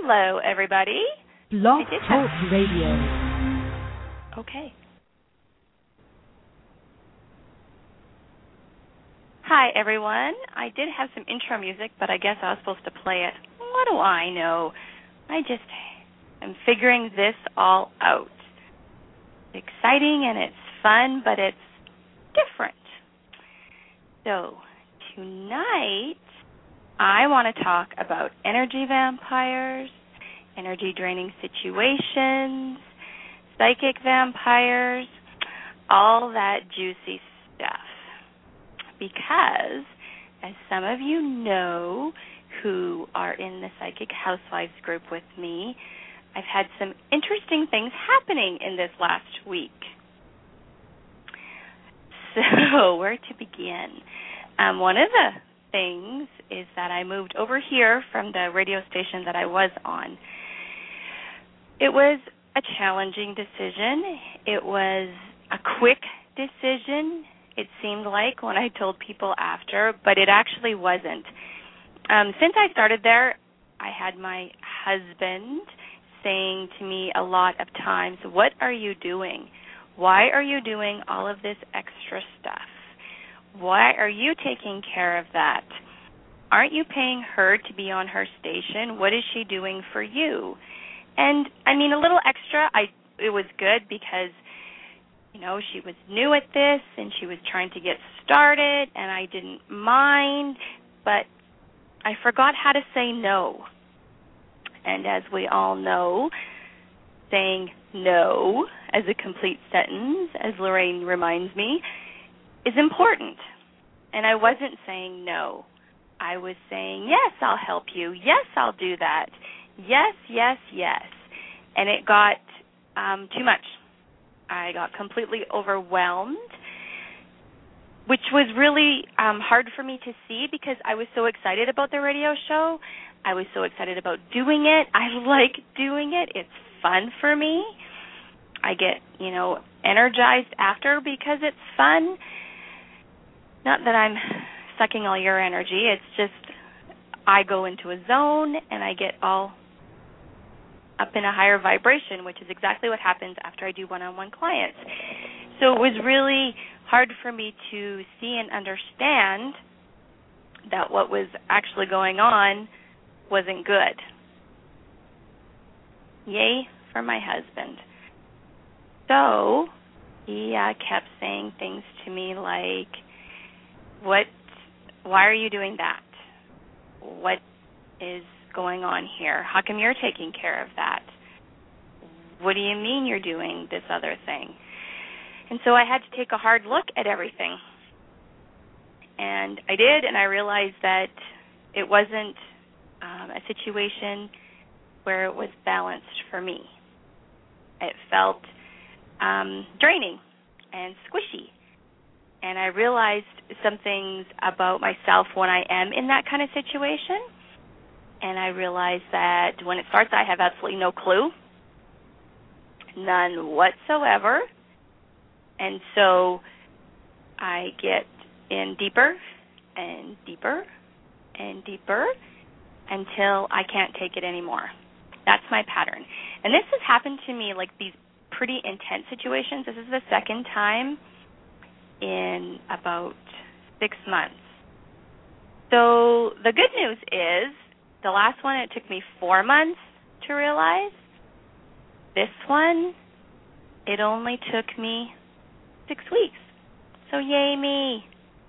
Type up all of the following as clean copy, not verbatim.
Hello, everybody. Blog Talk Radio. Okay. Hi, everyone. I did have some intro music, but I guess I was supposed to play it. What do I know? I just am figuring this all out. It's exciting and it's fun, but it's different. So, tonight, I want to talk about energy vampires, energy draining situations, psychic vampires, all that juicy stuff. Because, as some of you know who are in the Psychic Housewives group with me, I've had some interesting things happening in this last week. So, where to begin? One of the things is that I moved over here from the radio station that I was on. It was a challenging decision. It was a quick decision, it seemed like, when I told people after, but it actually wasn't. Since I started there, I had my husband saying to me a lot of times, "What are you doing? Why are you doing all of this extra stuff? Why are you taking care of that? Aren't you paying her to be on her station? What is she doing for you?" And, I mean, a little extra, it was good because, she was new at this and she was trying to get started, and I didn't mind, but I forgot how to say no. And as we all know, saying no as a complete sentence, as Lorraine reminds me, is important. And I wasn't saying no. I was saying, yes, I'll help you. Yes, I'll do that. Yes, yes, yes. And it got too much. I got completely overwhelmed, which was really hard for me to see because I was so excited about the radio show. I was so excited about doing it. I like doing it. It's fun for me. I get, energized after because it's fun. Not that I'm sucking all your energy. It's just I go into a zone and I get all up in a higher vibration, which is exactly what happens after I do one-on-one clients. So it was really hard for me to see and understand that what was actually going on wasn't good. Yay for my husband. So he kept saying things to me like, why are you doing that? What is going on here? How come you're taking care of that? What do you mean you're doing this other thing? And so I had to take a hard look at everything. And I did, and I realized that it wasn't a situation where it was balanced for me. It felt draining and squishy. And I realized some things about myself when I am in that kind of situation. And I realized that when it starts, I have absolutely no clue, none whatsoever. And so I get in deeper and deeper and deeper until I can't take it anymore. That's my pattern. And this has happened to me, like these pretty intense situations. This is the second time in about 6 months. So the good news is the last one, it took me 4 months to realize. This one, it only took me 6 weeks. So yay me.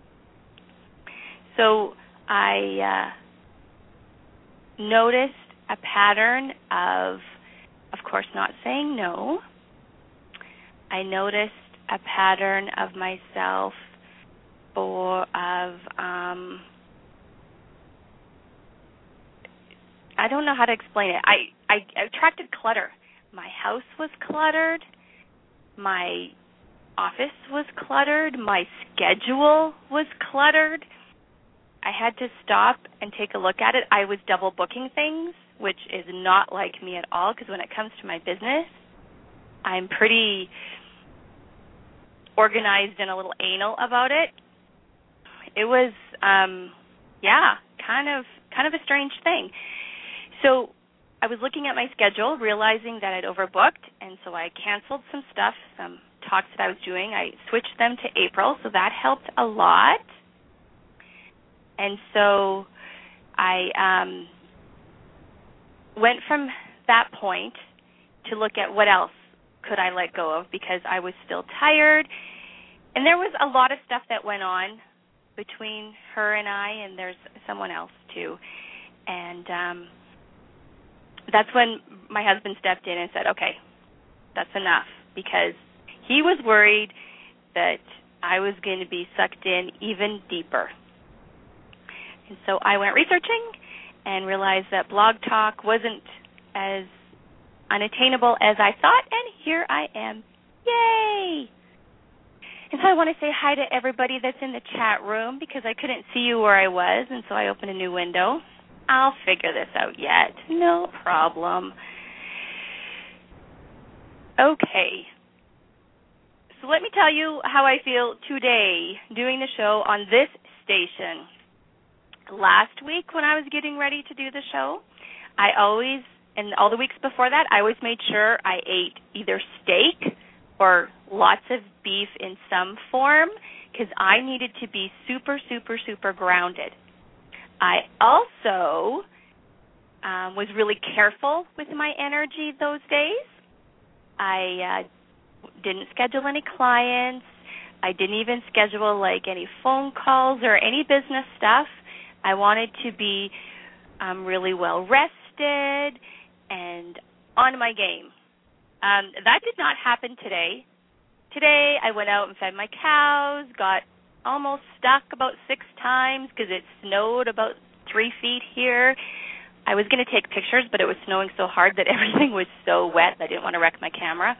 So I noticed a pattern of course, not saying no. I noticed a pattern of myself I don't know how to explain it. I attracted clutter. My house was cluttered. My office was cluttered. My schedule was cluttered. I had to stop and take a look at it. I was double booking things, which is not like me at all, because when it comes to my business, I'm pretty organized and a little anal about it. It was, kind of a strange thing. So I was looking at my schedule, realizing that I'd overbooked, and so I canceled some stuff, some talks that I was doing. I switched them to April, so that helped a lot. And so I went from that point to look at what else could I let go of, because I was still tired. And there was a lot of stuff that went on between her and I, and there's someone else too. And that's when my husband stepped in and said, okay, that's enough, because he was worried that I was going to be sucked in even deeper. And so I went researching and realized that Blog Talk wasn't as unattainable as I thought, and here I am. Yay! And so I want to say hi to everybody that's in the chat room, because I couldn't see you where I was, and so I opened a new window. I'll figure this out yet. No problem. Okay. So let me tell you how I feel today doing the show on this station. Last week when I was getting ready to do the show, and all the weeks before that, I always made sure I ate either steak or lots of beef in some form, because I needed to be super, super, super grounded. I also was really careful with my energy those days. I didn't schedule any clients. I didn't even schedule any phone calls or any business stuff. I wanted to be really well rested and on my game. That did not happen today. Today I went out and fed my cows, got almost stuck about 6 times because it snowed about 3 feet here. I was going to take pictures, but it was snowing so hard that everything was so wet that I didn't want to wreck my camera.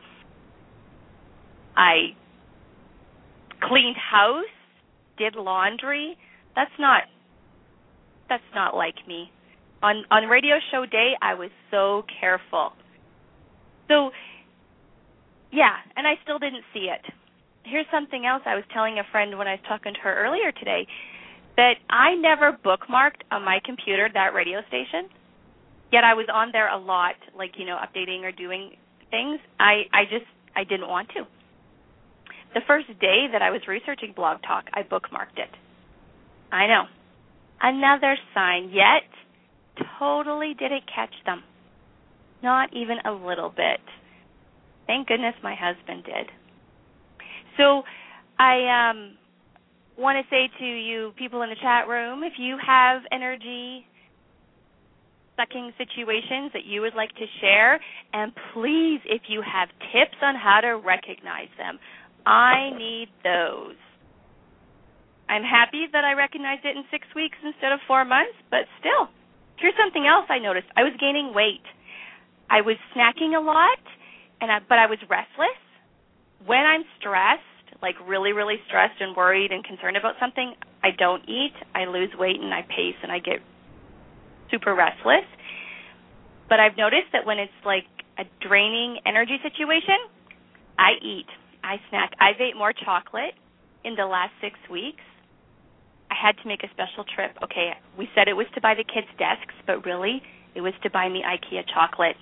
I cleaned house, did laundry. That's not like me. On radio show day, I was so careful. So, yeah, and I still didn't see it. Here's something else I was telling a friend when I was talking to her earlier today, that I never bookmarked on my computer that radio station, yet I was on there a lot, updating or doing things. I didn't want to. The first day that I was researching Blog Talk, I bookmarked it. I know. Another sign, yet totally didn't catch them. Not even a little bit. Thank goodness my husband did. So I want to say to you people in the chat room, if you have energy-sucking situations that you would like to share, and please, if you have tips on how to recognize them, I need those. I'm happy that I recognized it in 6 weeks instead of 4 months, but still. Here's something else I noticed. I was gaining weight. I was snacking a lot, but I was restless. When I'm stressed, really, really stressed and worried and concerned about something, I don't eat. I lose weight and I pace and I get super restless. But I've noticed that when it's a draining energy situation, I eat. I snack. I've ate more chocolate in the last 6 weeks. I had to make a special trip. Okay, we said it was to buy the kids' desks, but really, it was to buy me IKEA chocolate.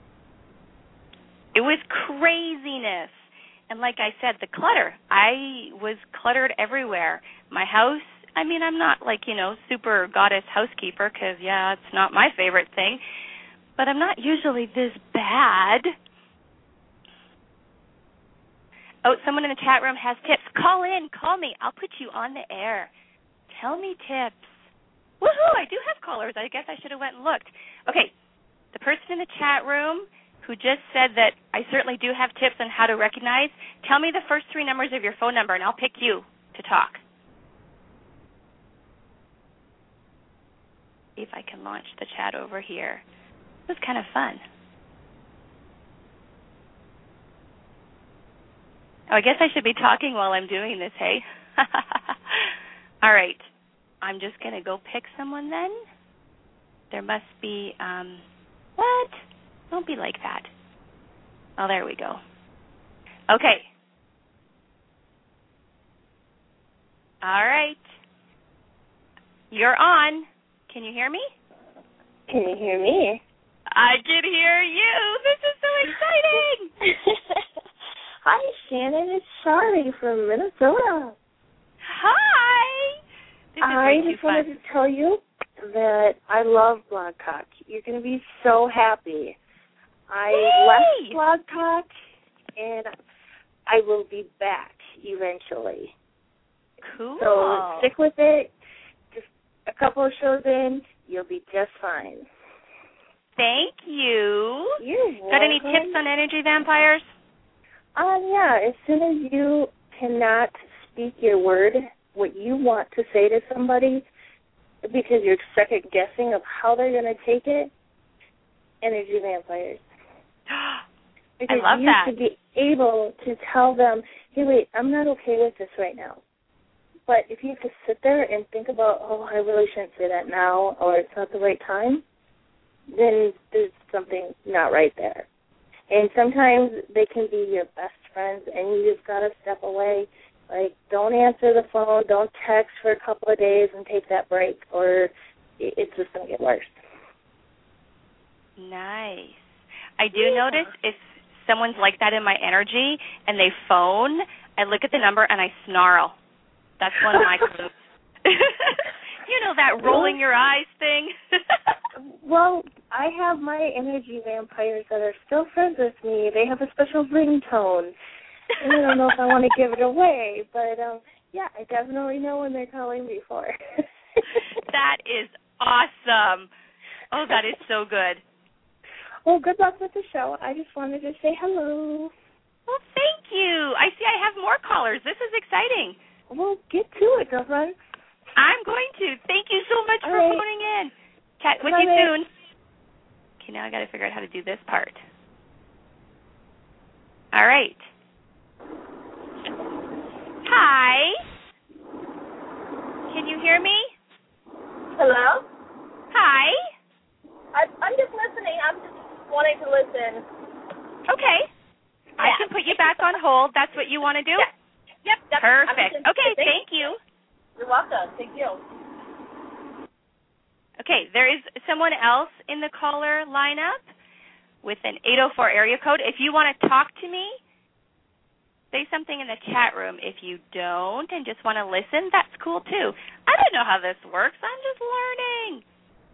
It was craziness. And like I said, the clutter. I was cluttered everywhere. My house, I'm not super goddess housekeeper because, it's not my favorite thing. But I'm not usually this bad. Oh, someone in the chat room has tips. Call in. Call me. I'll put you on the air. Tell me tips. Woohoo, I do have callers. I guess I should have went and looked. Okay, the person in the chat room who just said that I certainly do have tips on how to recognize, tell me the first 3 numbers of your phone number, and I'll pick you to talk. See if I can launch the chat over here. This was kind of fun. Oh, I guess I should be talking while I'm doing this, hey? All right. I'm just going to go pick someone then. There must be, what? Don't be like that. Oh, there we go. Okay. All right. You're on. Can you hear me? Can you hear me? I can hear you. This is so exciting. Hi, Shannon. It's Shari from Minnesota. Hi. This is I just wanted to tell you that I love Blog Talk. You're going to be so happy. I left Blog Talk, and I will be back eventually. Cool. So stick with it. Just a couple of shows in, you'll be just fine. Thank you. You're welcome. Got any tips on energy vampires? Yeah. As soon as you cannot speak your word, what you want to say to somebody, because you're second guessing of how they're going to take it, energy vampires. Because I love you that. should be able to tell them, hey, wait, I'm not okay with this right now. But if you have to sit there and think about, oh, I really shouldn't say that now, or it's not the right time, then there's something not right there. And sometimes they can be your best friends, and you just got to step away. Like, don't answer the phone, don't text for a couple of days and take that break, or it's just going to get worse. Nice. I do notice if someone's like that in my energy and they phone, I look at the number and I snarl. That's one of my clues. You know that rolling your eyes thing? Well, I have my energy vampires that are still friends with me. They have a special ringtone. And I don't know if I want to give it away, but yeah, I definitely know when they're calling me for. That is awesome. Oh, that is so good. Well, good luck with the show. I just wanted to say hello. Well, thank you. I see I have more callers. This is exciting. Well, get to it, girlfriend. I'm going to. Thank you so much for phoning in. Chat with you soon. Okay, now I got to figure out how to do this part. All right. Hi. Can you hear me? Hello? Hi. I'm just listening. I'm just wanting to listen. Okay. Yeah. I can put you back on hold. That's what you want to do? Yeah. Yep. Perfect. Okay, thank you. You're welcome. Thank you. Okay, there is someone else in the caller lineup with an 804 area code. If you want to talk to me, say something in the chat room. If you don't and just want to listen, that's cool too. I don't know how this works. I'm just learning.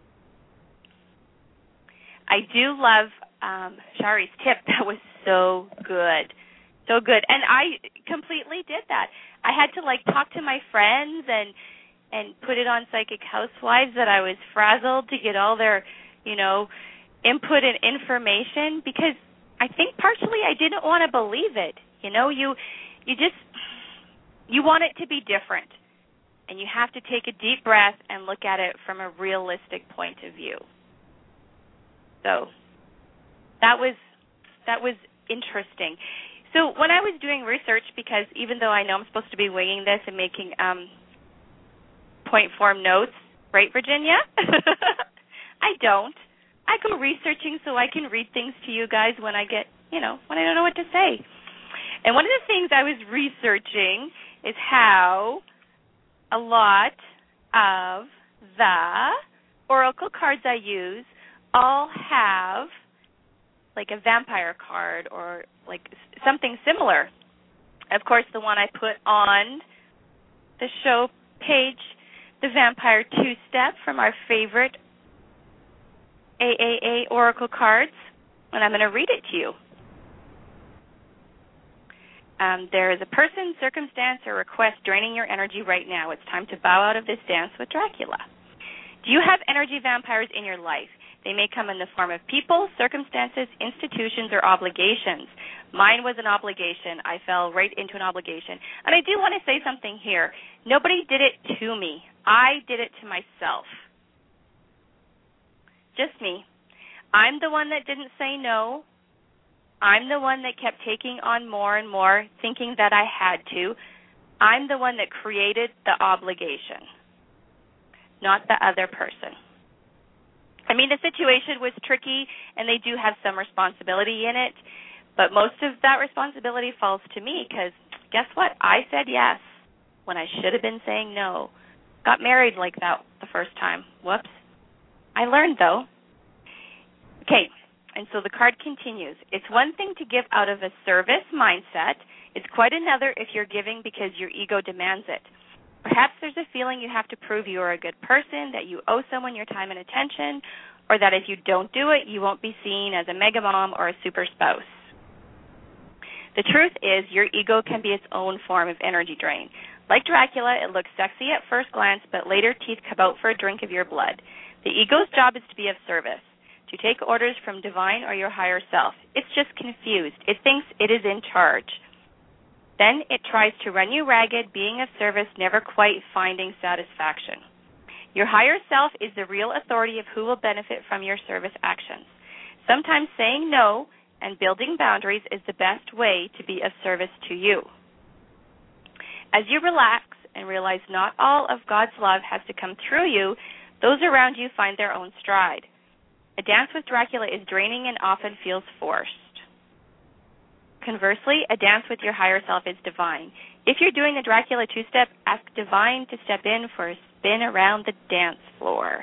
I do love Shari's tip. That was so good. So good. And I completely did that. I had to talk to my friends and put it on Psychic Housewives that I was frazzled to get all their, input and information, because I think partially I didn't want to believe it. You want it to be different, and you have to take a deep breath and look at it from a realistic point of view. So that was interesting. So when I was doing research, because even though I know I'm supposed to be winging this and making point form notes, right, Virginia? I don't. I go researching so I can read things to you guys when I get, when I don't know what to say. And one of the things I was researching is how a lot of the oracle cards I use all have a vampire card or something similar. Of course, the one I put on the show page, the Vampire Two-Step from our favorite AAA oracle cards, and I'm going to read it to you. There is a person, circumstance, or request draining your energy right now. It's time to bow out of this dance with Dracula. Do you have energy vampires in your life? They may come in the form of people, circumstances, institutions, or obligations. Mine was an obligation. I fell right into an obligation. And I do want to say something here. Nobody did it to me. I did it to myself. Just me. I'm the one that didn't say no. I'm the one that kept taking on more and more, thinking that I had to. I'm the one that created the obligation, not the other person. I mean, the situation was tricky, and they do have some responsibility in it, but most of that responsibility falls to me because guess what? I said yes when I should have been saying no. Got married like that the first time. Whoops. I learned, though. Okay, And so the card continues. It's one thing to give out of a service mindset. It's quite another if you're giving because your ego demands it. Perhaps there's a feeling you have to prove you are a good person, that you owe someone your time and attention, or that if you don't do it, you won't be seen as a mega mom or a super spouse. The truth is your ego can be its own form of energy drain. Like Dracula, it looks sexy at first glance, but later teeth come out for a drink of your blood. The ego's job is to be of service, to take orders from divine or your higher self. It's just confused. It thinks it is in charge. Then it tries to run you ragged, being of service, never quite finding satisfaction. Your higher self is the real authority of who will benefit from your service actions. Sometimes saying no and building boundaries is the best way to be of service to you. As you relax and realize not all of God's love has to come through you, those around you find their own stride. A dance with Dracula is draining and often feels forced. Conversely, a dance with your higher self is divine. If you're doing a Dracula two-step, ask divine to step in for a spin around the dance floor.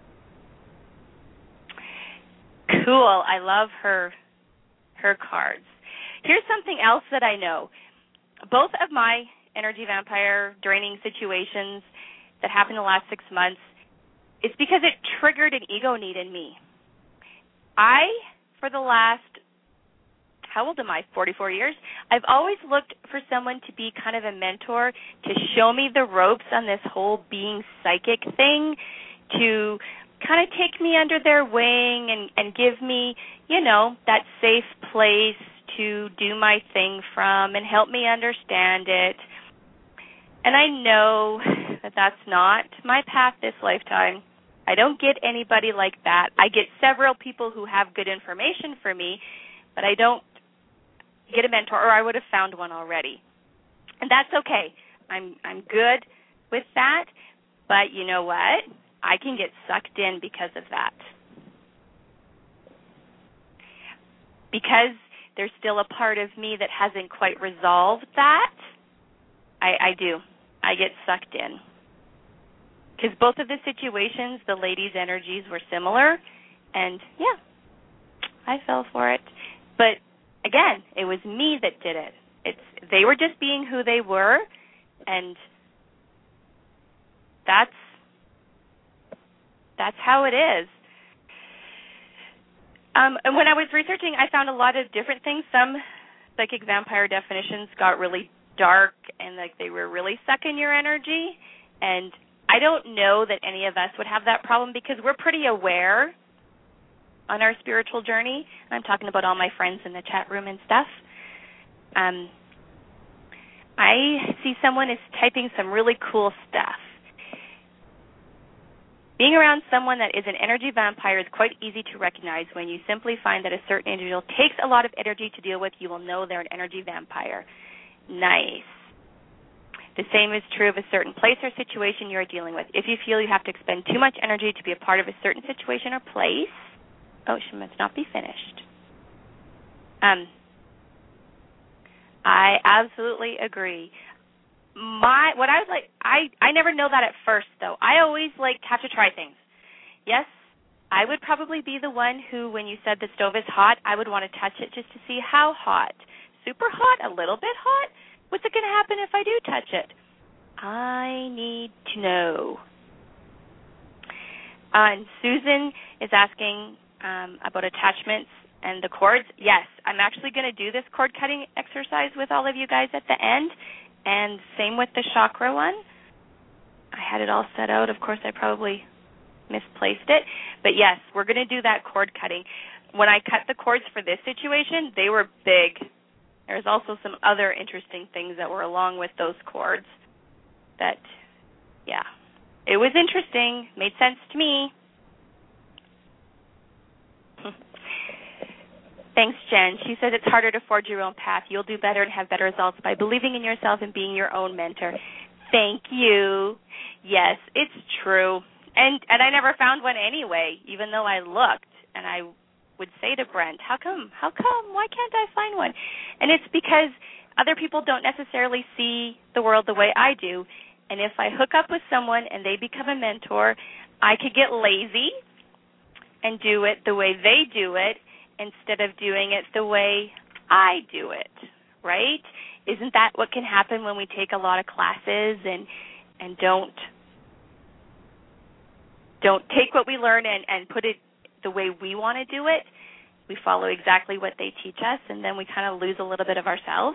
Cool. I love her cards. Here's something else that I know. Both of my energy vampire draining situations that happened in the last 6 months, it's because it triggered an ego need in me. For the last, how old am I, 44 years, I've always looked for someone to be kind of a mentor, to show me the ropes on this whole being psychic thing, to kind of take me under their wing and give me, that safe place to do my thing from and help me understand it. And I know that that's not my path this lifetime. I don't get anybody like that. I get several people who have good information for me, but I don't get a mentor, or I would have found one already. And that's okay. I'm good with that, but you know what? I can get sucked in because of that. Because there's still a part of me that hasn't quite resolved that, I do. I get sucked in. Because both of the situations, the ladies' energies were similar, and yeah, I fell for it. But again, it was me that did it. They were just being who they were, and that's how it is. And when I was researching, I found a lot of different things. Some psychic vampire definitions got really dark and like they were really sucking your energy. And I don't know that any of us would have that problem because we're pretty aware on our spiritual journey. I'm talking about all my friends in the chat room and stuff. I see someone is typing some really cool stuff. Being around someone that is an energy vampire is quite easy to recognize. When you simply find that a certain individual takes a lot of energy to deal with, you will know they're an energy vampire. Nice. The same is true of a certain place or situation you are dealing with. If you feel you have to expend too much energy to be a part of a certain situation or place, she must not be finished. I absolutely agree. I never know that at first, though. I always have to try things. Yes, I would probably be the one who, when you said the stove is hot, I would want to touch it just to see how hot. Super hot? A little bit hot? What's it going to happen if I do touch it? I need to know. And Susan is asking about attachments and the cords. Yes, I'm actually going to do this cord cutting exercise with all of you guys at the end. And same with the chakra one. I had it all set out. Of course, I probably misplaced it. But yes, we're going to do that cord cutting. When I cut the cords for this situation, they were big. There's also some other interesting things that were along with those cords that, yeah, it was interesting. Made sense to me. Thanks, Jen. She says it's harder to forge your own path. You'll do better and have better results by believing in yourself and being your own mentor. Thank you. Yes, it's true. And I never found one anyway, even though I looked. And I would say to Brent, how come? Why can't I find one? And it's because other people don't necessarily see the world the way I do. And if I hook up with someone and they become a mentor, I could get lazy and do it the way they do it. instead of doing it the way I do it, right? Isn't that what can happen when we take a lot of classes and don't take what we learn and put it the way we want to do it? We follow exactly what they teach us, and then we kind of lose a little bit of ourselves.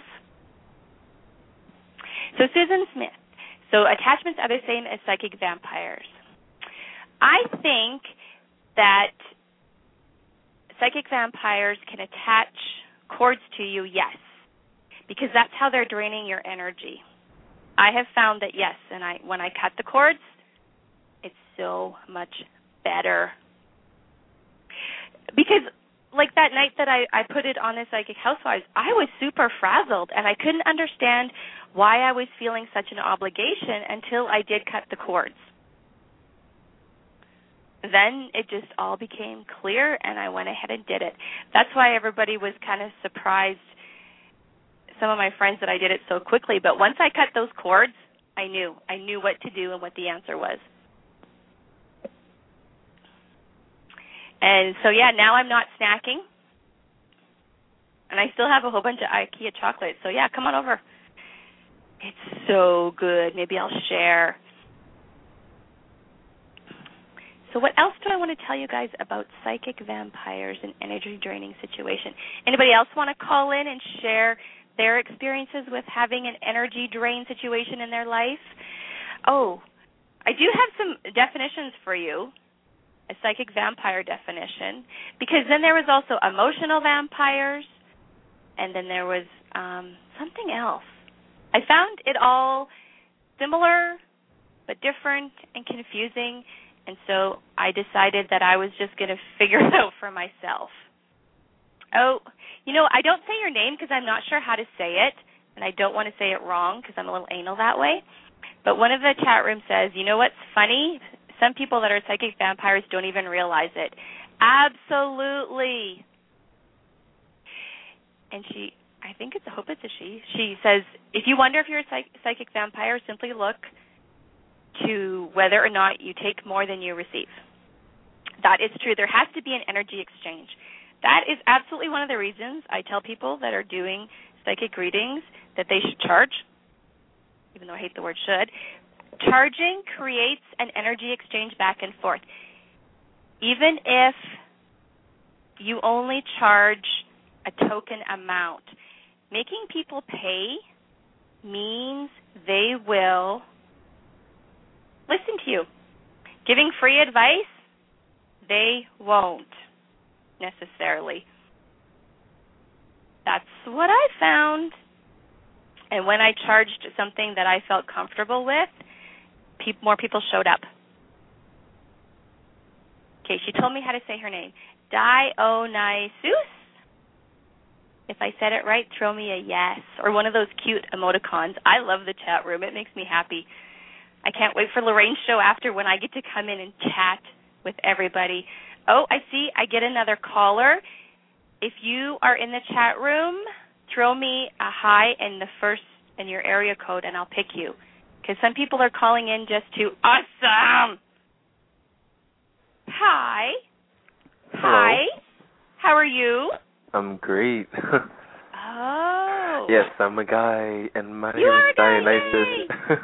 So Susan Smith. So attachments, others saying, as psychic vampires. I think that psychic vampires can attach cords to you, yes, because that's how they're draining your energy. I have found that, yes, and when I cut the cords, it's so much better. Because like that night that I put it on the Psychic Housewives, I was super frazzled, and I couldn't understand why I was feeling such an obligation until I did cut the cords. Then it just all became clear, and I went ahead and did it. That's why everybody was kind of surprised, some of my friends, that I did it so quickly. But once I cut those cords, I knew what to do and what the answer was. And so, yeah, now I'm not snacking. And I still have a whole bunch of IKEA chocolates. So, yeah, come on over. It's so good. Maybe I'll share. So what else do I want to tell you guys about psychic vampires and energy draining situation? Anybody else want to call in and share their experiences with having an energy drain situation in their life? Oh, I do have some definitions for you, a psychic vampire definition, because then there was also emotional vampires, and then there was something else. I found it all similar but different and confusing, and so I decided that I was just going to figure it out for myself. Oh, I don't say your name because I'm not sure how to say it, and I don't want to say it wrong because I'm a little anal that way. But one of the chat rooms says, you know what's funny? Some people that are psychic vampires don't even realize it. Absolutely. And I hope it's a she. She says, if you wonder if you're a psychic vampire, simply look to whether or not you take more than you receive. That is true. There has to be an energy exchange. That is absolutely one of the reasons I tell people that are doing psychic readings that they should charge, even though I hate the word should. Charging creates an energy exchange back and forth. Even if you only charge a token amount, making people pay means they will listen to you. Giving free advice, they won't necessarily. That's what I found. And when I charged something that I felt comfortable with, more people showed up. Okay, she told me how to say her name. Dionysus. If I said it right, throw me a yes, or one of those cute emoticons. I love the chat room. It makes me happy. I can't wait for Lorraine's show after, when I get to come in and chat with everybody. Oh, I see. I get another caller. If you are in the chat room, throw me a hi and your area code, and I'll pick you. Because some people are calling in just to awesome. Hi. Hello. Hi. How are you? I'm great. Oh. Yes, I'm a guy, and my name are is Dionysus.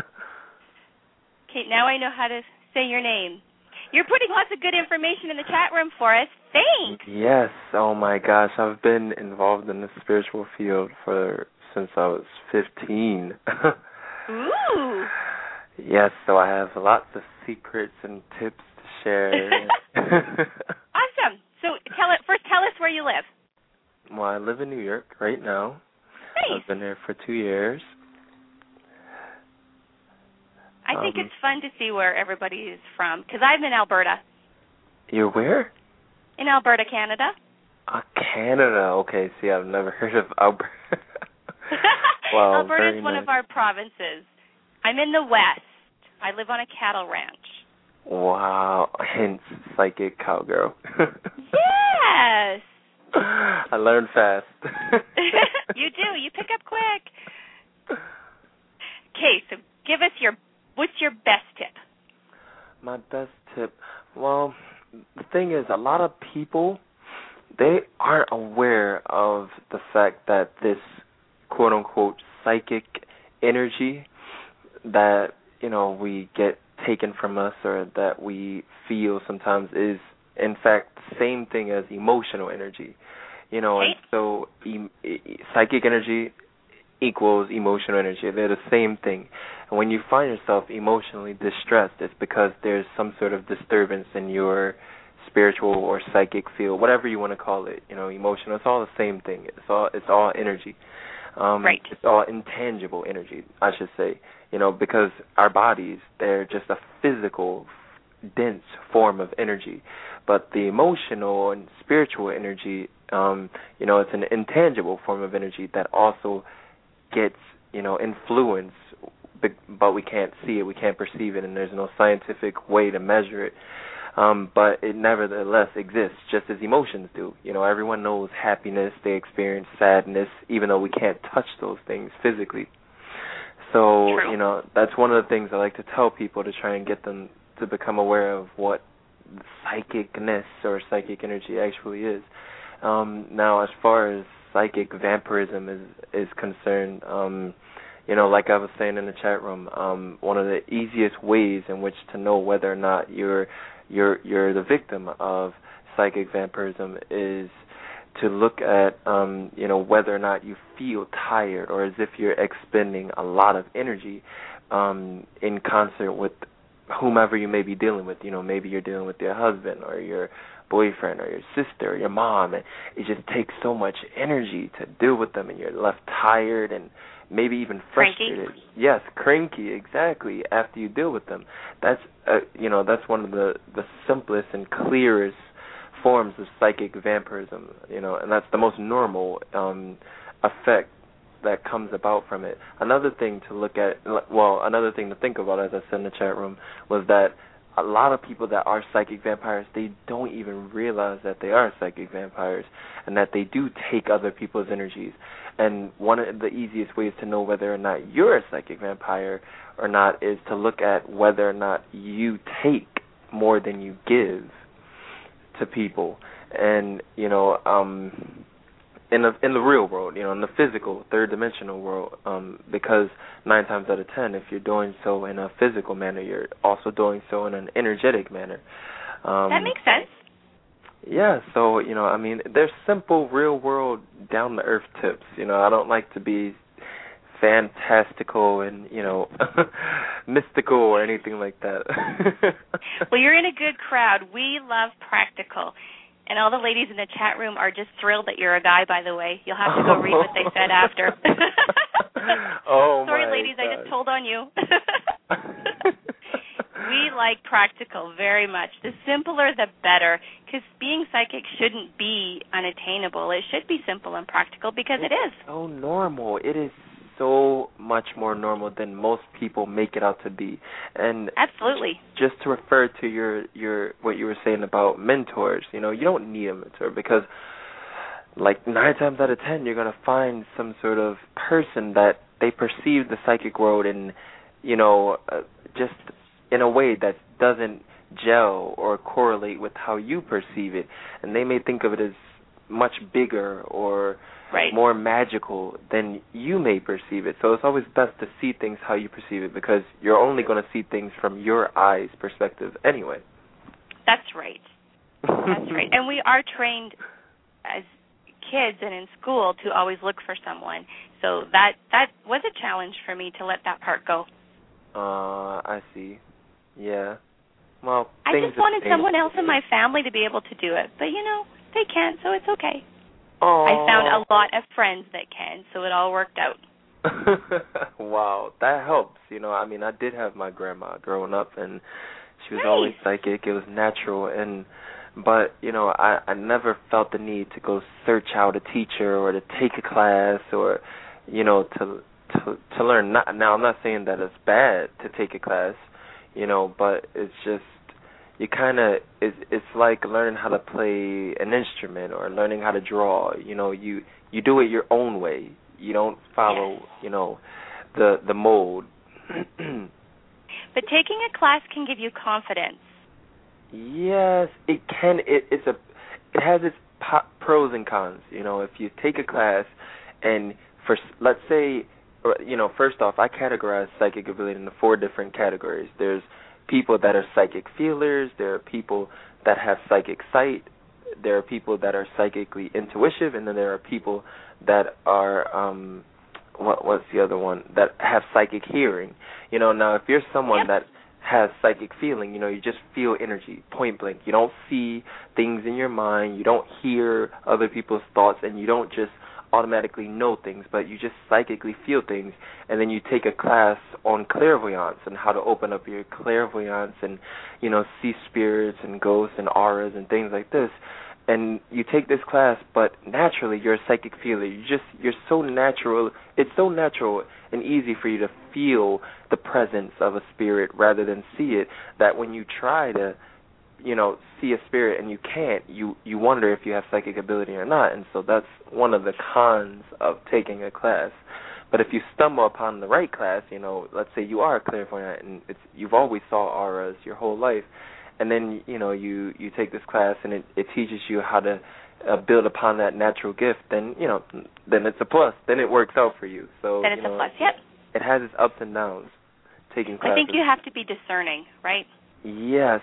Okay, now I know how to say your name. You're putting lots of good information in the chat room for us. Thanks. Yes. Oh my gosh, I've been involved in the spiritual field since I was 15. Ooh. Yes, so I have lots of secrets and tips to share. Awesome. So tell us where you live. Well, I live in New York right now. Nice. I've been there for 2 years. I think it's fun to see where everybody is from, because I'm in Alberta. You're where? In Alberta, Canada. Canada. Okay, see, I've never heard of Alberta. Wow, Alberta is one nice. of our provinces. I'm in the west. I live on a cattle ranch. Wow, hence psychic cowgirl. Yes. I learn fast. You do. You pick up quick. Okay, so give us what's your best tip? My best tip. Well, the thing is, a lot of people, they aren't aware of the fact that this quote-unquote psychic energy that, we get taken from us or that we feel sometimes is, in fact, the same thing as emotional energy. And so psychic energy equals emotional energy. They're the same thing. And when you find yourself emotionally distressed, it's because there's some sort of disturbance in your spiritual or psychic field, whatever you want to call it. Emotional. It's all the same thing. It's all energy. Right. It's all intangible energy, I should say. Because our bodies, they're just a physical, dense form of energy. But the emotional and spiritual energy, it's an intangible form of energy that also gets, influence, but we can't see it, we can't perceive it, and there's no scientific way to measure it. But it nevertheless exists, just as emotions do. Everyone knows happiness, they experience sadness, even though we can't touch those things physically. So, True. that's one of the things I like to tell people to try and get them to become aware of what psychicness or psychic energy actually is. Now, as far as psychic vampirism is concerned, like I was saying in the chat room, one of the easiest ways in which to know whether or not you're the victim of psychic vampirism is to look at whether or not you feel tired or as if you're expending a lot of energy in concert with whomever you may be dealing with. Maybe you're dealing with your husband or your boyfriend or your sister or your mom, and it just takes so much energy to deal with them, and you're left tired and maybe even frustrated. Cranky. Yes, cranky, exactly, after you deal with them. That's that's one of the simplest and clearest forms of psychic vampirism, and that's the most normal effect that comes about from it. Another thing to look at, another thing to think about, as I said in the chat room, was that a lot of people that are psychic vampires, they don't even realize that they are psychic vampires and that they do take other people's energies. And one of the easiest ways to know whether or not you're a psychic vampire or not is to look at whether or not you take more than you give to people. And, in the real world, in the physical, third-dimensional world, because 9 times out of 10, if you're doing so in a physical manner, you're also doing so in an energetic manner. That makes sense. Yeah, so, there's simple, real-world, down-to-earth tips. I don't like to be fantastical and, mystical or anything like that. Well, you're in a good crowd. We love practical. And all the ladies in the chat room are just thrilled that you're a guy, by the way. You'll have to go read what they said after. Sorry, ladies, gosh. I just told on you. We like practical very much. The simpler, the better, because being psychic shouldn't be unattainable. It should be simple and practical because it is. So normal. It is so much more normal than most people make it out to be. And absolutely. Just to refer to your what you were saying about mentors, you don't need a mentor because like 9 times out of 10 you're going to find some sort of person that they perceive the psychic world in, just in a way that doesn't gel or correlate with how you perceive it. And they may think of it as much bigger or more magical than you may perceive it. So it's always best to see things how you perceive it because you're only going to see things from your eyes perspective anyway. That's right. That's right. And we are trained as kids and in school to always look for someone. So that was a challenge for me to let that part go. I see. Yeah. Well, I just wanted someone else in my family to be able to do it. But, they can't, so it's okay. Aww. I found a lot of friends that can, so it all worked out. Wow, that helps. I did have my grandma growing up, and she was nice. Always psychic. It was natural, but I never felt the need to go search out a teacher or to take a class or, to learn. Now, I'm not saying that it's bad to take a class, but it's just. You kind of, it's like learning how to play an instrument or learning how to draw. You do it your own way. You don't follow, the mold. But taking a class can give you confidence. Yes, it can. It has its pros and cons. If you take a class and let's say, first off, I categorize psychic ability into 4 different categories. There's people that are psychic feelers. There are people that have psychic sight. There are people that are psychically intuitive, and then there are people that are what's the other one? That have psychic hearing. Now if you're someone that has psychic feeling, you just feel energy, point blank. You don't see things in your mind, you don't hear other people's thoughts, and you don't just automatically know things, but you just psychically feel things. And then you take a class on clairvoyance and how to open up your clairvoyance and see spirits and ghosts and auras and things like this. And you take this class, but naturally you're a psychic feeler. You're so natural. It's so natural and easy for you to feel the presence of a spirit rather than see it, that when you try to, see a spirit and you can't, you wonder if you have psychic ability or not. And so that's one of the cons of taking a class. But if you stumble upon the right class, let's say you are a clairvoyant and you've always saw auras your whole life, and then you take this class and it teaches you how to build upon that natural gift, then then it's a plus. Then it works out for you. So then it's a plus. Yep. It has its ups and downs. Taking classes. I think you have to be discerning, right? Yes.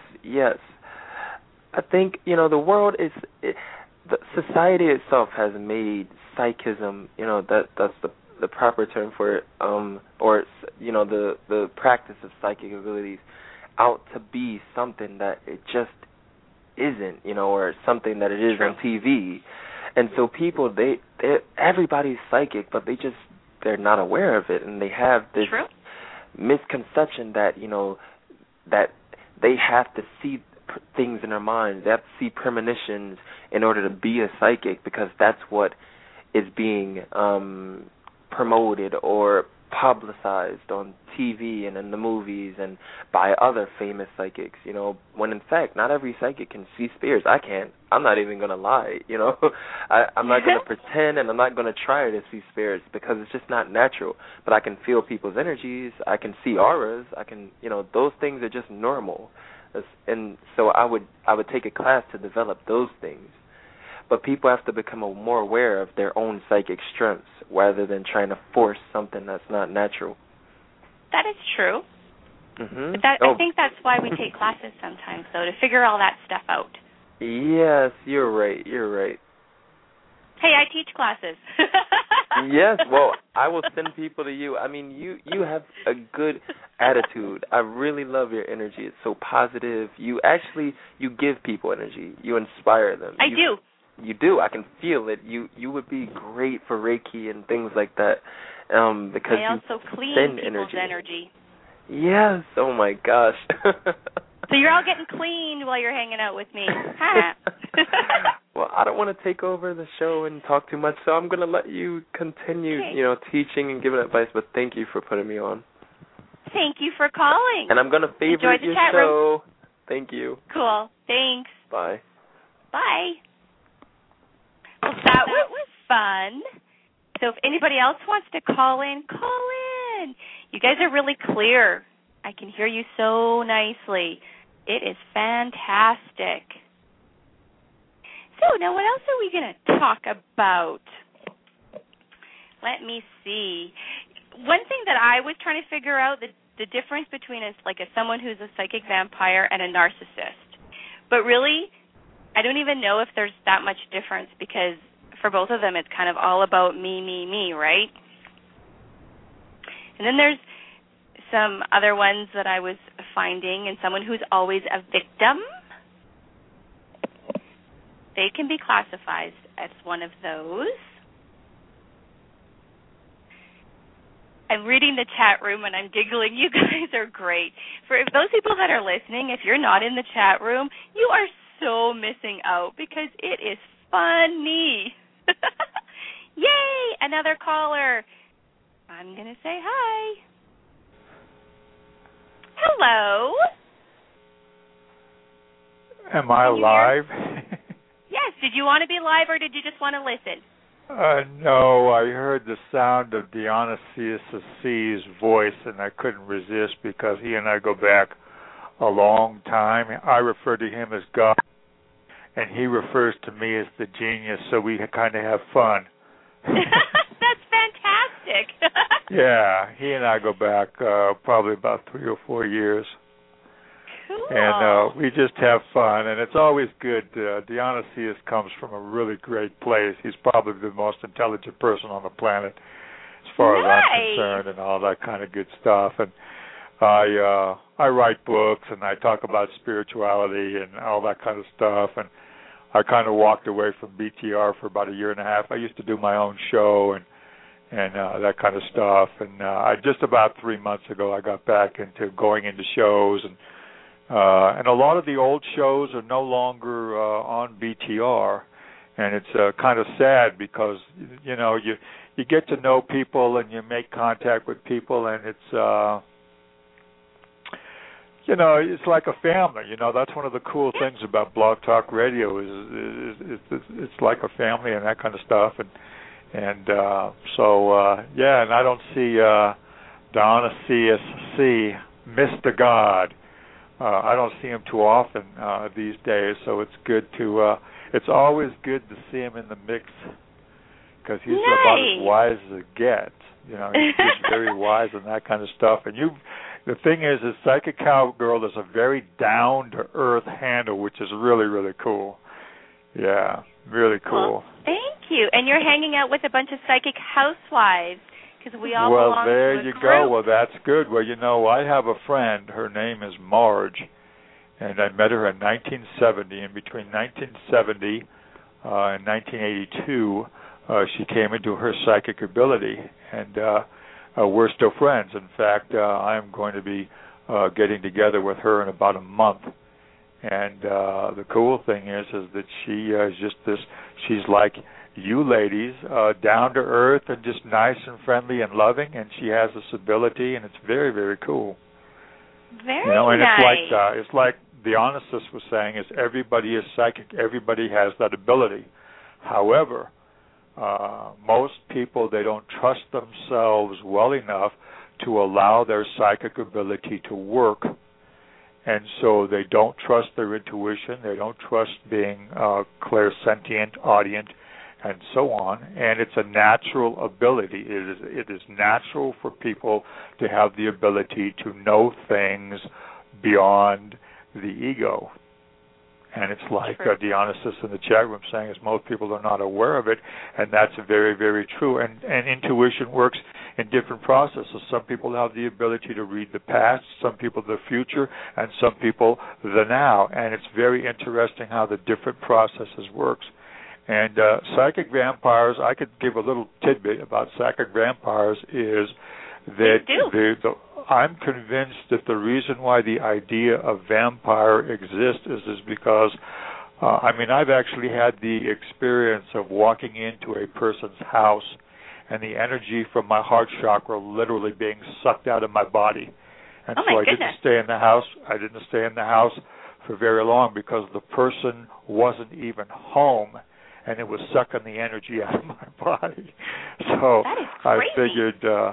I think the world is. The society itself has made psychism. That's the proper term for it. Or the practice of psychic abilities out to be something that it just isn't, or something that it is on TV. And so people, everybody's psychic, but they're not aware of it, and they have this misconception that that they have to see things in their minds. They have to see premonitions in order to be a psychic, because that's what is being promoted or publicized on TV and in the movies and by other famous psychics, when in fact not every psychic can see spirits. I can't. I'm not even going to lie, I'm not going to pretend, and I'm not going to try to see spirits because it's just not natural. But I can feel people's energies. I can see auras. I can, those things are just normal. And so I would take a class to develop those things. But people have to become more aware of their own psychic strengths rather than trying to force something that's not natural. That is true. Mm-hmm. But I think that's why we take classes sometimes, though, to figure all that stuff out. Yes, you're right. Hey, I teach classes. Yes, well, I will send people to you. I mean, you have a good attitude. I really love your energy. It's so positive. You give people energy. You inspire them. I do. You do. I can feel it. You would be great for Reiki and things like that, because I also clean send people's energy. Yes. Oh my gosh. So you're all getting cleaned while you're hanging out with me. Well, I don't want to take over the show and talk too much, so I'm going to let you continue, teaching and giving advice. But thank you for putting me on. Thank you for calling. And I'm going to favorite your show. Thank you. Cool. Thanks. Bye. Bye. Well, that was fun. So if anybody else wants to call in, call in. You guys are really clear. I can hear you so nicely. It is fantastic. So now what else are we going to talk about? Let me see. One thing that I was trying to figure out, the difference between someone who's a psychic vampire and a narcissist. But really, I don't even know if there's that much difference, because for both of them it's kind of all about me, right? And then there's some other ones that I was finding, and someone who's always a victim. They can be classified as one of those. I'm reading the chat room and I'm giggling. You guys are great. For those people that are listening, if you're not in the chat room, you are so missing out, because it is funny. Yay, another caller. I'm going to say hi. Hello. Am I live? Yes. Did you want to be live, or did you just want to listen? No, I heard the sound of Dionysius C's voice, and I couldn't resist, because he and I go back a long time. I refer to him as God, and he refers to me as the genius, so we kind of have fun. That's fantastic. Yeah, he and I go back probably about 3 or 4 years. Cool. And we just have fun, and it's always good. Dionysius comes from a really great place. He's probably the most intelligent person on the planet, as far as I'm concerned, and all that kind of good stuff. And I write books, and I talk about spirituality and all that kind of stuff. And I kind of walked away from BTR for about 1.5 years. I used to do my own show and that kind of stuff. And I just about 3 months ago, I got back into going into shows, and a lot of the old shows are no longer on BTR, and it's kind of sad because you get to know people and you make contact with people, and it's it's like a family. That's one of the cool things about Blog Talk Radio is it's like a family and that kind of stuff, and I don't see Dionysius C, Mr. God. I don't see him too often these days, so it's good to. It's always good to see him in the mix because he's about as wise as it gets. He's just very wise and that kind of stuff. And the thing is Psychic Cowgirl is a very down-to-earth handle, which is really, really cool. Yeah, really cool. Well, thank you. And you're hanging out with a bunch of psychic housewives. We all well, there you group. go. Well, that's good. Well, I have a friend. Her name is Marge, and I met her in 1970. And between 1970 and 1982, she came into her psychic ability, and we're still friends. In fact, I'm going to be getting together with her in about a month. And the cool thing is that she is just this. She's like you ladies, down to earth and just nice and friendly and loving, and she has this ability, and it's very, very cool. Very and nice. It's like Dionysus was saying, is everybody is psychic. Everybody has that ability. However, most people, they don't trust themselves well enough to allow their psychic ability to work. And so they don't trust their intuition. They don't trust being clairsentient, audient, and so on. And it's a natural ability. It is natural for people to have the ability to know things beyond the ego. And it's like Dionysus in the chat room saying, is most people are not aware of it, and that's very, very true. And intuition works in different processes. Some people have the ability to read the past, some people the future, and some people the now. And it's very interesting how the different processes works. And psychic vampires, I could give a little tidbit about psychic vampires is that I'm convinced that the reason why the idea of vampire exists is because, I've actually had the experience of walking into a person's house and the energy from my heart chakra literally being sucked out of my body. And so I didn't stay in the house. I didn't stay in the house for very long because the person wasn't even home, and it was sucking the energy out of my body. So I figured,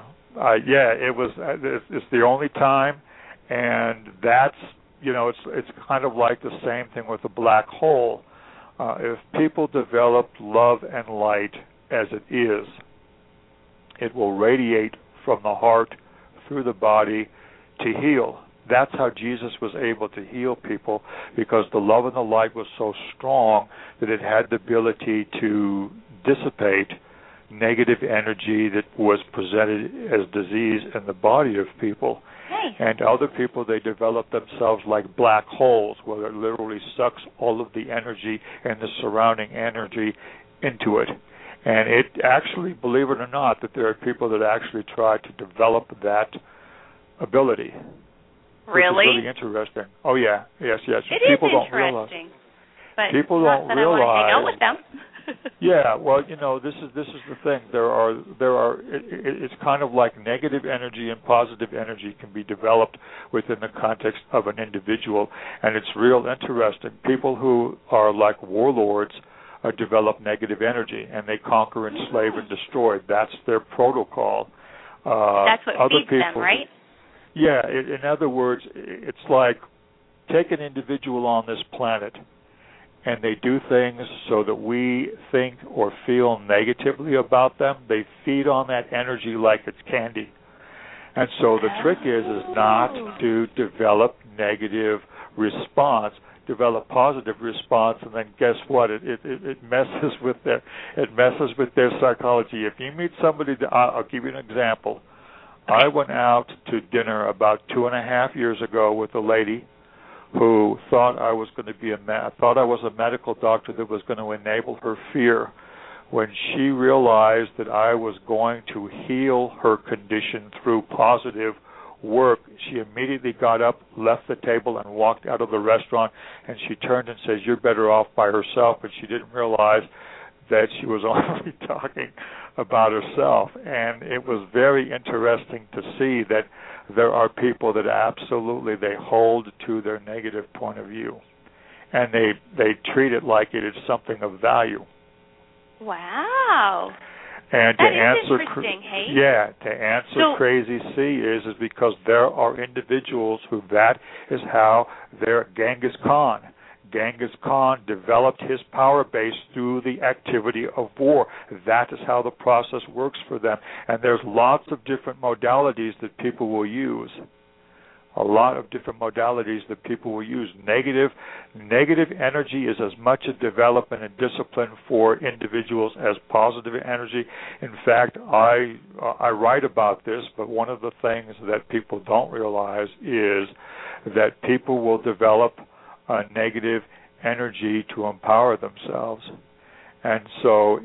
it's the only time, and that's, it's kind of like the same thing with a black hole. If people develop love and light as it is, it will radiate from the heart through the body to heal. That's how Jesus was able to heal people, because the love and the light was so strong that it had the ability to dissipate negative energy that was presented as disease in the body of people. And other people, they develop themselves like black holes, where it literally sucks all of the energy and the surrounding energy into it. And it actually, believe it or not, that there are people that actually try to develop that ability. Really? Which is really interesting. Oh, yeah. Yes. It people is don't interesting. But people not don't that realize. I want to hang out with them. Yeah, well, this is the thing. There are. It's kind of like negative energy and positive energy can be developed within the context of an individual, and it's real interesting. People who are like warlords develop negative energy, and they conquer, enslave, and destroy. That's their protocol. That's what other feeds people, them, right? Yeah. In other words, it's like take an individual on this planet, and they do things so that we think or feel negatively about them, they feed on that energy like it's candy. And so the trick is not to develop negative response, develop positive response, and then guess what? It messes with their psychology. If you meet somebody, I'll give you an example. Okay. I went out to dinner about 2.5 years ago with a lady who thought I was going to be thought I was a medical doctor that was going to enable her fear. When she realized that I was going to heal her condition through positive work, she immediately got up, left the table, and walked out of the restaurant, and she turned and says, "You're better off by herself," but she didn't realize that she was only talking about herself. And it was very interesting to see that there are people that absolutely they hold to their negative point of view, and they treat it like it is something of value. Wow. And that is interesting, hey? Yeah, to answer Crazy C is because there are individuals who that is how they're Genghis Khan. Genghis Khan developed his power base through the activity of war. That is how the process works for them. And there's lots of different modalities that people will use. A lot of different modalities that people will use. Negative energy is as much a development and discipline for individuals as positive energy. In fact, I write about this, but one of the things that people don't realize is that people will develop negative energy to empower themselves, and so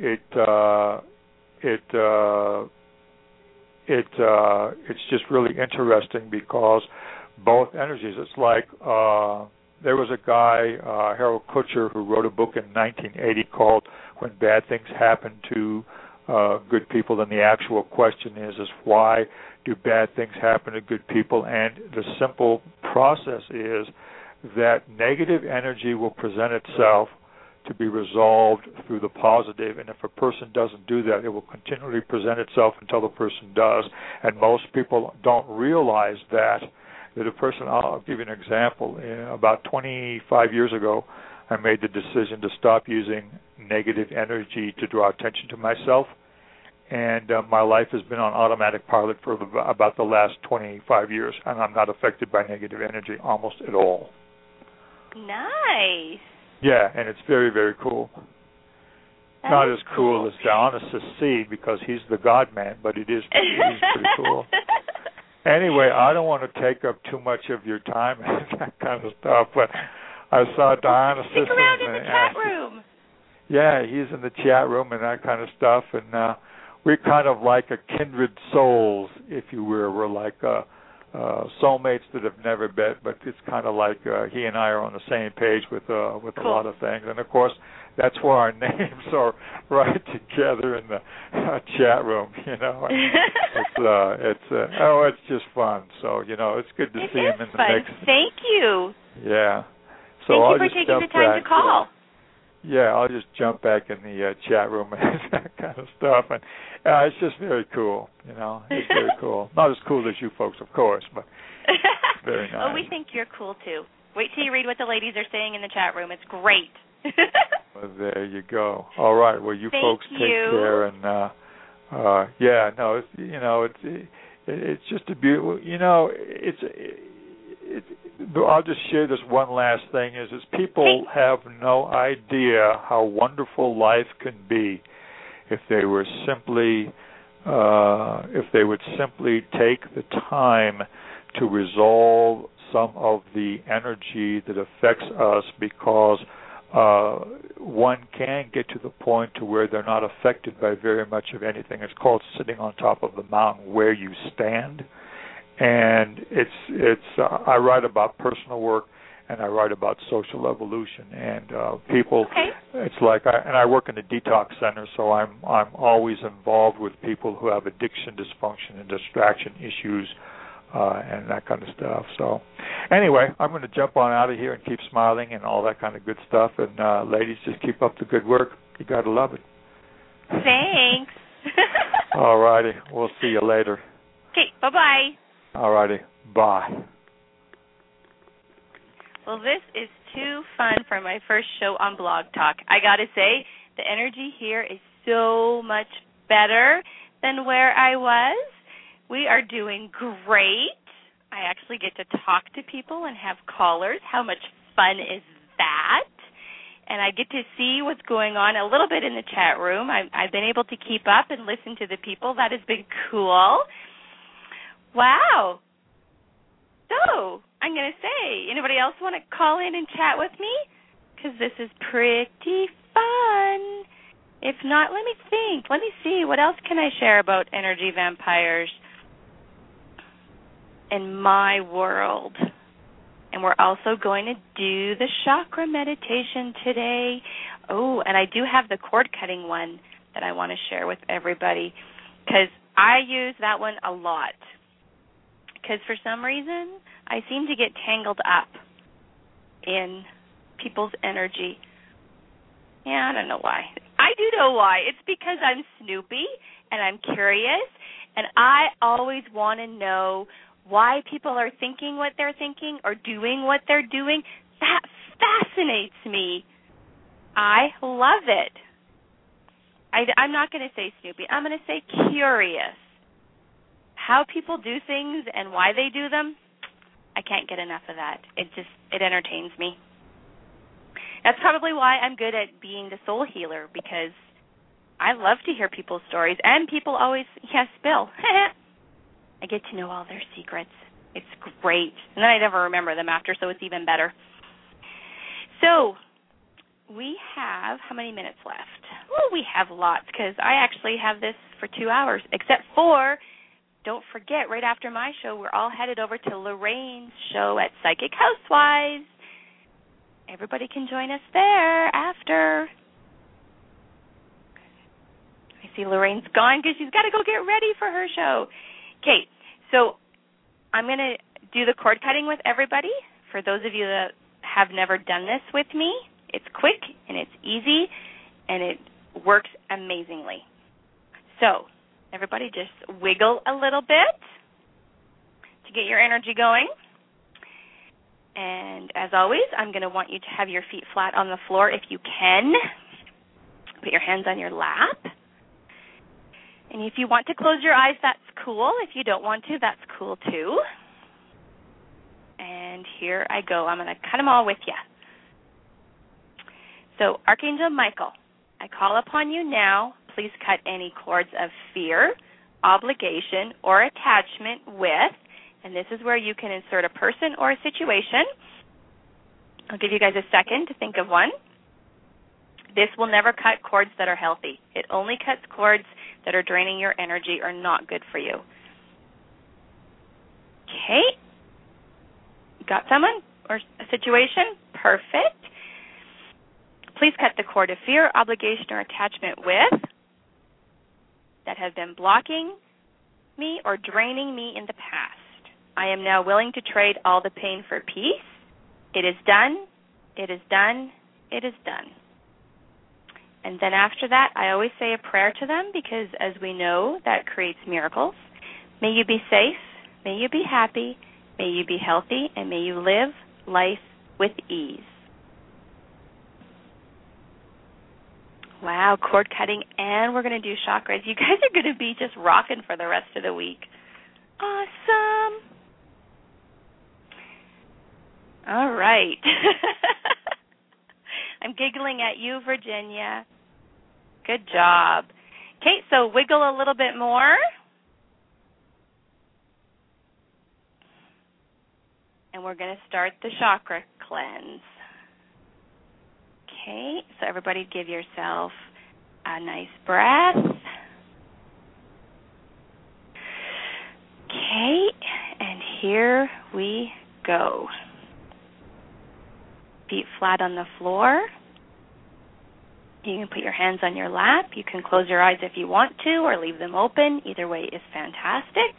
it's just really interesting because both energies. It's like there was a guy, Harold Kutcher, who wrote a book in 1980 called "When Bad Things Happen to Good People," and the actual question is why do bad things happen to good people? And the simple process is that negative energy will present itself to be resolved through the positive, and if a person doesn't do that, it will continually present itself until the person does. And most people don't realize that a person, I'll give you an example. About 25 years ago, I made the decision to stop using negative energy to draw attention to myself, and my life has been on automatic pilot for about the last 25 years, and I'm not affected by negative energy almost at all. Nice. Yeah, and it's very, very cool. That not as cool as Dionysus C, because he's the God man, but it is pretty cool. Anyway, I don't want to take up too much of your time and that kind of stuff, but I saw Dionysus. Stick around in the chat room. Yeah, he's in the chat room and that kind of stuff, and we're kind of like a kindred souls, if you will. We're like soulmates that have never met, but it's kind of like he and I are on the same page with a lot of things. And of course, that's where our names are right together in the chat room. You know, it's just fun. So it's good to see him in the mix. Thank you. Yeah. So Thank I'll you for just taking jump the time back, to call. Yeah, I'll just jump back in the chat room and that kind of stuff, and it's just very cool. It's very cool. Not as cool as you folks, of course, but very nice. Oh, we think you're cool too. Wait till you read what the ladies are saying in the chat room. It's great. Well, there you go. All right. Well, you folks take care, and it's just a beautiful. I'll just share this one last thing: is people have no idea how wonderful life can be if they would simply take the time to resolve some of the energy that affects us, because one can get to the point to where they're not affected by very much of anything. It's called sitting on top of the mountain where you stand. And I write about personal work, and I write about social evolution, and people. Okay. It's like I work in a detox center, so I'm always involved with people who have addiction, dysfunction, and distraction issues, and that kind of stuff. So, anyway, I'm going to jump on out of here and keep smiling and all that kind of good stuff. And ladies, just keep up the good work. You got to love it. Thanks. All righty. We'll see you later. Okay. Bye-bye. All righty. Bye. Well, this is too fun for my first show on Blog Talk. I got to say, the energy here is so much better than where I was. We are doing great. I actually get to talk to people and have callers. How much fun is that? And I get to see what's going on a little bit in the chat room. I've been able to keep up and listen to the people. That has been cool. Wow. So, I'm going to say, anybody else want to call in and chat with me? Because this is pretty fun. If not, let me think. Let me see. What else can I share about energy vampires in my world? And we're also going to do the chakra meditation today. Oh, and I do have the cord cutting one that I want to share with everybody because I use that one a lot. Because for some reason, I seem to get tangled up in people's energy. Yeah, I don't know why. I do know why. It's because I'm snoopy and I'm curious, and I always want to know why people are thinking what they're thinking or doing what they're doing. That fascinates me. I love it. I'm not going to say snoopy. I'm going to say curious. How people do things and why they do them, I can't get enough of that. It entertains me. That's probably why I'm good at being the soul healer, because I love to hear people's stories, and people always, spill. I get to know all their secrets. It's great. And then I never remember them after, so it's even better. So we have, how many minutes left? Oh, we have lots, because I actually have this for 2 hours, except for, don't forget, right after my show, we're all headed over to Lorraine's show at Psychic Housewives. Everybody can join us there after. I see Lorraine's gone because she's got to go get ready for her show. Okay, so I'm going to do the cord cutting with everybody. For those of you that have never done this with me, it's quick and it's easy and it works amazingly. So everybody just wiggle a little bit to get your energy going. And as always, I'm going to want you to have your feet flat on the floor if you can. Put your hands on your lap. And if you want to close your eyes, that's cool. If you don't want to, that's cool too. And here I go. I'm going to cut them all with you. So, Archangel Michael, I call upon you now. Please cut any cords of fear, obligation, or attachment with, and this is where you can insert a person or a situation. I'll give you guys a second to think of one. This will never cut cords that are healthy. It only cuts cords that are draining your energy or not good for you. Okay. Got someone or a situation? Perfect. Please cut the cord of fear, obligation, or attachment with that has been blocking me or draining me in the past. I am now willing to trade all the pain for peace. It is done. It is done. It is done. And then after that, I always say a prayer to them because, as we know, that creates miracles. May you be safe. May you be happy. May you be healthy. And may you live life with ease. Wow, cord cutting, and we're going to do chakras. You guys are going to be just rocking for the rest of the week. Awesome. All right. I'm giggling at you, Virginia. Good job. Okay, so wiggle a little bit more. And we're going to start the chakra cleanse. Okay, so everybody give yourself a nice breath. Okay, and here we go. Feet flat on the floor. You can put your hands on your lap. You can close your eyes if you want to or leave them open. Either way is fantastic.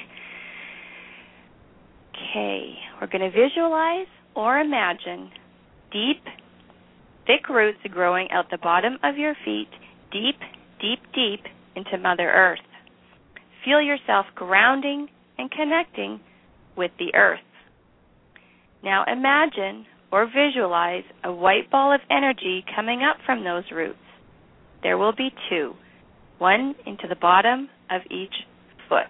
Okay, we're going to visualize or imagine deep, thick roots growing out the bottom of your feet, deep, deep, deep into Mother Earth. Feel yourself grounding and connecting with the earth. Now imagine or visualize a white ball of energy coming up from those roots. There will be 2, one into the bottom of each foot.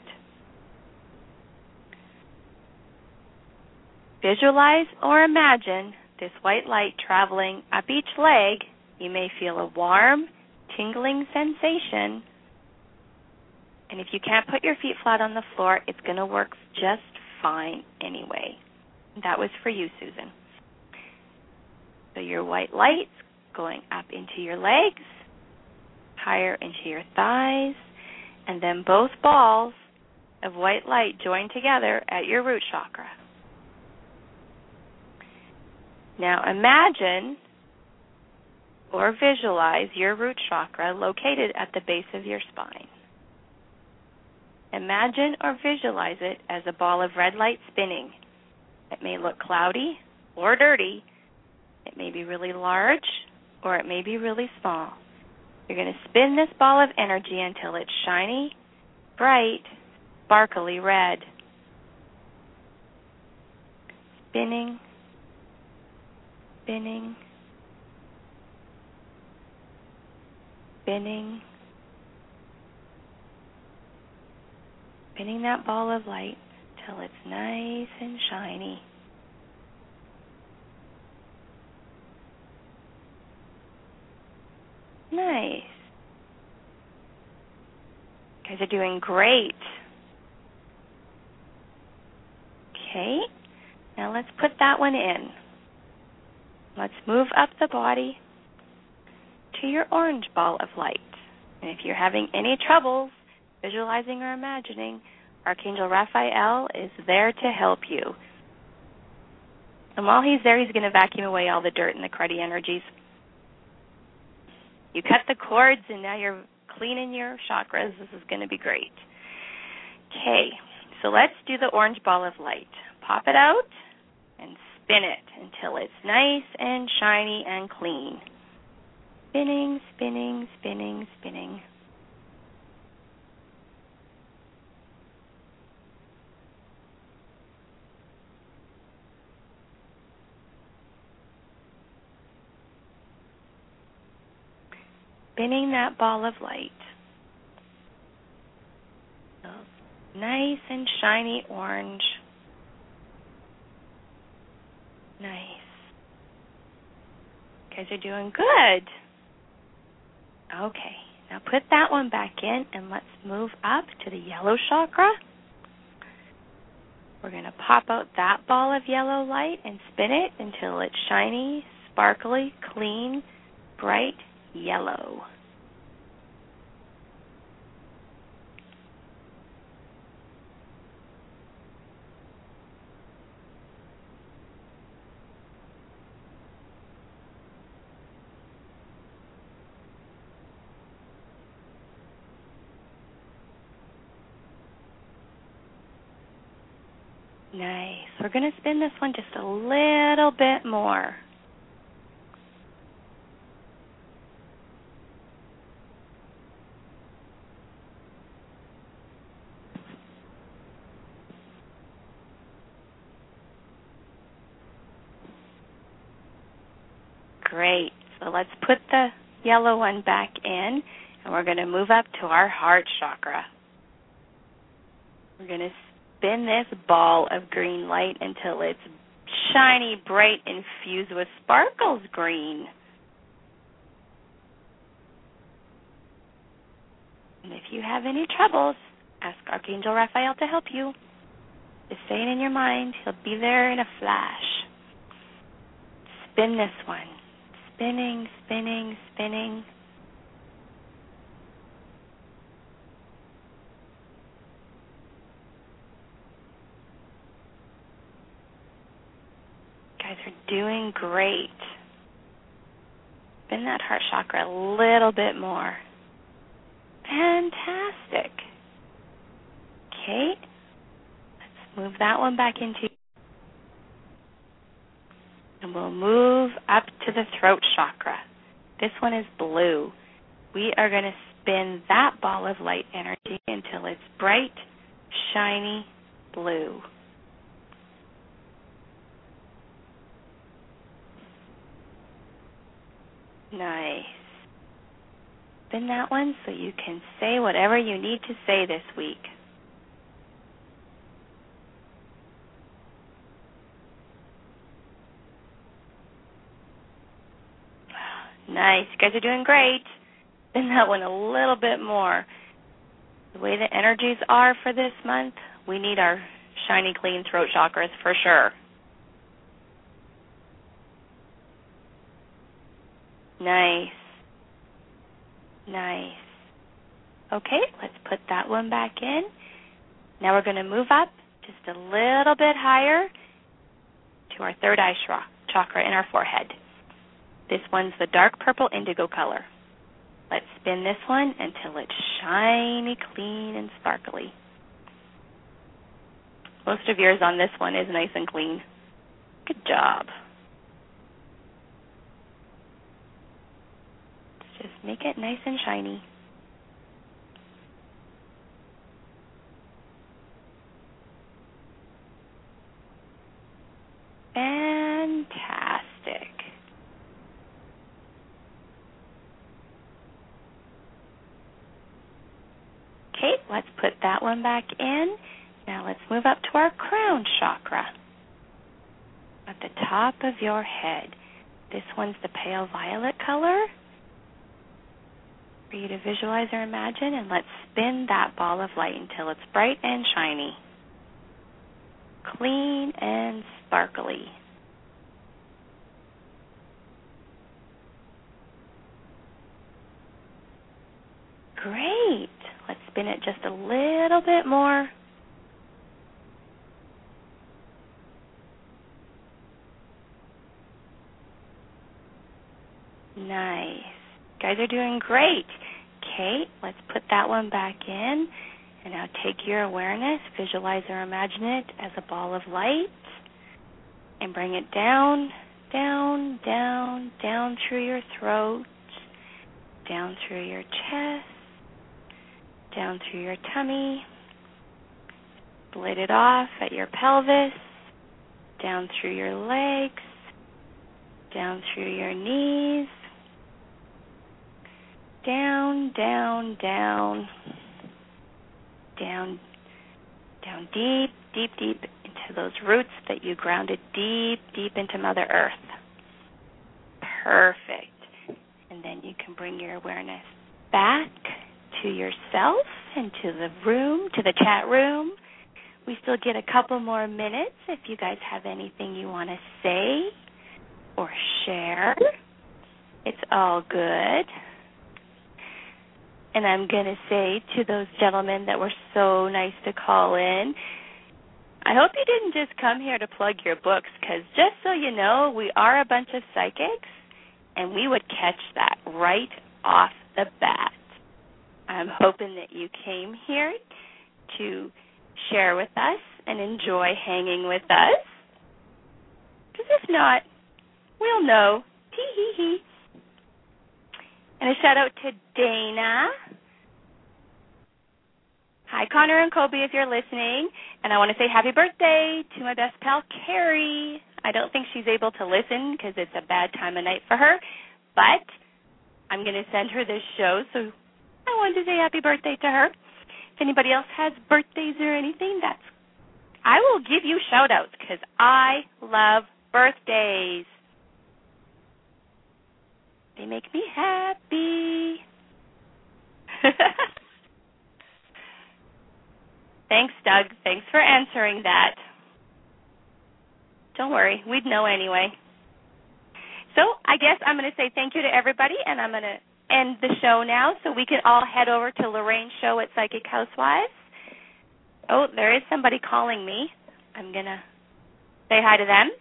Visualize or imagine this white light traveling up each leg. You may feel a warm, tingling sensation. And if you can't put your feet flat on the floor, it's going to work just fine anyway. That was for you, Susan. So your white light's going up into your legs, higher into your thighs, and then both balls of white light join together at your root chakra. Now imagine or visualize your root chakra located at the base of your spine. Imagine or visualize it as a ball of red light spinning. It may look cloudy or dirty. It may be really large or it may be really small. You're going to spin this ball of energy until it's shiny, bright, sparkly red. Spinning, spinning, spinning, spinning that ball of light till it's nice and shiny. Nice. You guys are doing great. Okay, now let's put that one in. Let's move up the body to your orange ball of light. And if you're having any troubles visualizing or imagining, Archangel Raphael is there to help you. And while he's there, he's going to vacuum away all the dirt and the cruddy energies. You cut the cords, and now you're cleaning your chakras. This is going to be great. Okay, so let's do the orange ball of light. Pop it out and spin it until it's nice and shiny and clean. Spinning, spinning, spinning, spinning. Spinning that ball of light. So nice and shiny orange. Nice. You guys are doing good. Okay, now put that one back in and let's move up to the yellow chakra. We're going to pop out that ball of yellow light and spin it until it's shiny, sparkly, clean, bright yellow. Nice. We're going to spin this one just a little bit more. Great. So let's put the yellow one back in, and we're going to move up to our heart chakra. We're going to spin this ball of green light until it's shiny, bright, infused with sparkles green. And if you have any troubles, ask Archangel Raphael to help you. Just say it in your mind. He'll be there in a flash. Spin this one. Spinning, spinning, spinning. You guys are doing great. Spin that heart chakra a little bit more. Fantastic. Okay. Let's move that one back into. And we'll move up to the throat chakra. This one is blue. We are going to spin that ball of light energy until it's bright, shiny blue. Nice. Spin that one so you can say whatever you need to say this week. Nice. You guys are doing great. Spin that one a little bit more. The way the energies are for this month, we need our shiny, clean throat chakras for sure. Nice. Nice. Okay, let's put that one back in. Now we're going to move up just a little bit higher to our third eye chakra in our forehead. This one's the dark purple indigo color. Let's spin this one until it's shiny, clean, and sparkly. Most of yours on this one is nice and clean. Good job. Let's just make it nice and shiny. Fantastic. Okay, let's put that one back in. Now let's move up to our crown chakra at the top of your head. This one's the pale violet color for you to visualize or imagine, and let's spin that ball of light until it's bright and shiny, clean and sparkly. Great. Let's spin it just a little bit more. Nice. You guys are doing great. Okay, let's put that one back in. And now take your awareness, visualize or imagine it as a ball of light, and bring it down, down, down, down through your throat, down through your chest, down through your tummy, split it off at your pelvis, down through your legs, down through your knees, down, down, down, down, down deep, deep, deep into those roots that you grounded deep, deep into Mother Earth. Perfect. And then you can bring your awareness back to yourself and to the room, to the chat room. We still get a couple more minutes if you guys have anything you want to say or share. It's all good. And I'm going to say to those gentlemen that were so nice to call in, I hope you didn't just come here to plug your books, because just so you know, we are a bunch of psychics, and we would catch that right off the bat. I'm hoping that you came here to share with us and enjoy hanging with us, because if not, we'll know. Tee-hee-hee. And a shout-out to Dana. Hi, Connor and Kobe, if you're listening. And I want to say happy birthday to my best pal, Carrie. I don't think she's able to listen because it's a bad time of night for her, but I'm going to send her this show, so I wanted to say happy birthday to her. If anybody else has birthdays or anything, I will give you shout-outs because I love birthdays. They make me happy. Thanks, Doug. Thanks for answering that. Don't worry. We'd know anyway. So I guess I'm going to say thank you to everybody, and I'm going to end the show now so we can all head over to Lorraine's show at Psychic Housewives. Oh, there is somebody calling me. I'm going to say hi to them.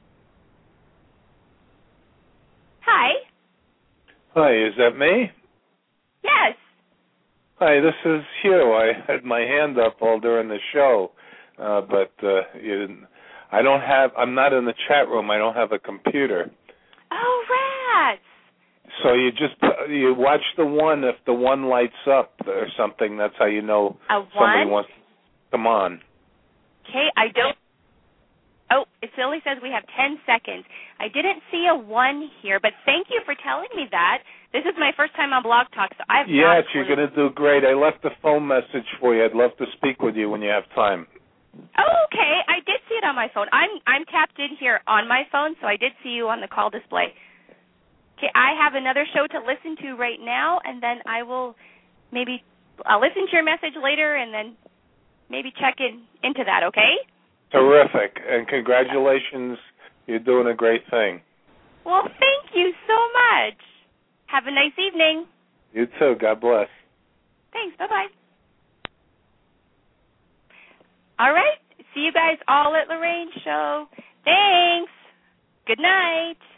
Hi. Hi, is that me? Yes. Hi, this is Hugh. I had my hand up all during the show, but you didn't. I'm not in the chat room. I don't have a computer. Oh, rats. So you watch the one. If the one lights up or something, that's how you know somebody wants to come on. Okay, I don't. Oh, it only says we have 10 seconds. I didn't see a 1 here, but thank you for telling me that. This is my first time on Blog Talk, so I have Yes, you're going to do great. I left a phone message for you. I'd love to speak with you when you have time. Oh, okay. I did see it on my phone. I'm tapped in here on my phone, so I did see you on the call display. Okay, I have another show to listen to right now, and then I'll listen to your message later and then maybe check into that, okay? Terrific. And congratulations. You're doing a great thing. Well, thank you so much. Have a nice evening. You too. God bless. Thanks. Bye-bye. All right. See you guys all at Lorraine's show. Thanks. Good night.